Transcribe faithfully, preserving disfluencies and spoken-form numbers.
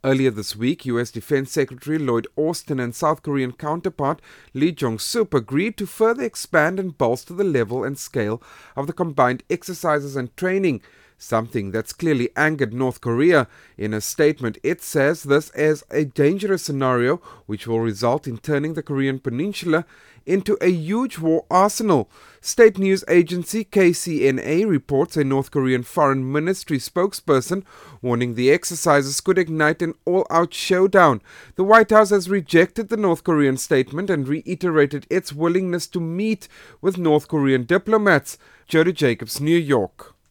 Earlier this week, U S Defense Secretary Lloyd Austin and South Korean counterpart Lee Jong-sup agreed to further expand and bolster the level and scale of the combined exercises and training, something that's clearly angered North Korea. In a statement, it says this is a dangerous scenario which will result in turning the Korean peninsula into a huge war arsenal. State news agency K C N A reports a North Korean foreign ministry spokesperson warning the exercises could ignite an all-out showdown. The White House has rejected the North Korean statement and reiterated its willingness to meet with North Korean diplomats. Jody Jacobs, New York.